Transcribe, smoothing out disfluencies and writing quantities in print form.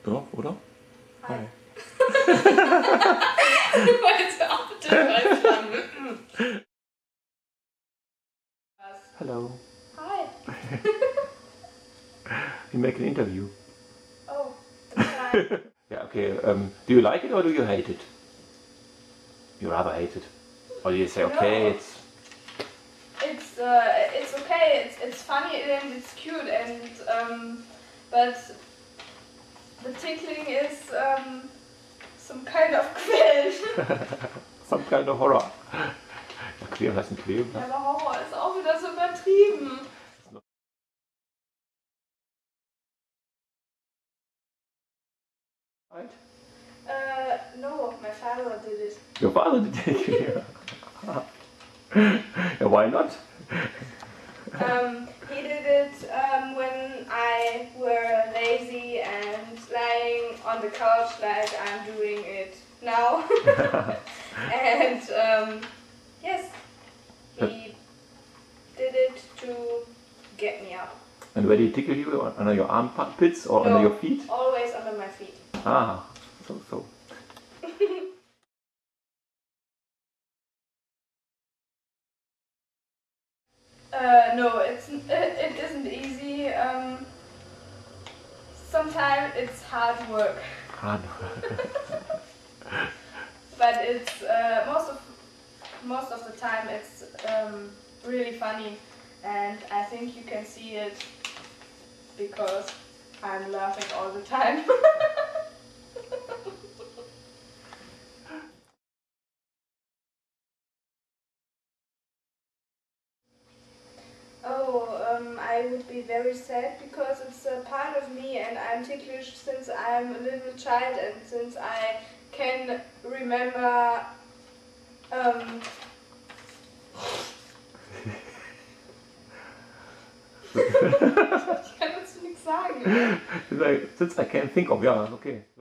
Ja, oder? Hi. Hi. Hello. Hi. We make an interview. Oh, that's fine. Yeah, okay. Do you like it or do you hate it? You rather hate it. Or do you say, okay, No. It's okay. It's funny and it's cute and but the tickling is some kind of quälen. some kind of horror. Ja, quälen heißt ein Quälen. Ja, aber Horror ist auch wieder so übertrieben. Right? No, my father did it. Your father did it. Yeah, why not? He did it when I were lazy and lying on the couch like I'm doing it now. And yes, he did it to get me up. And where did he tickle you? Under your armpits or No, under your feet? Always under my feet. Ah, so. No, it isn't easy. Sometimes it's hard work. Hard work. But it's most of the time it's really funny, and I think you can see it because I'm laughing all the time. I would be very sad because it's a part of me and I'm ticklish since I'm a little child and since I can remember ich kann dazu nichts sagen. Since I can't think of, yeah, okay.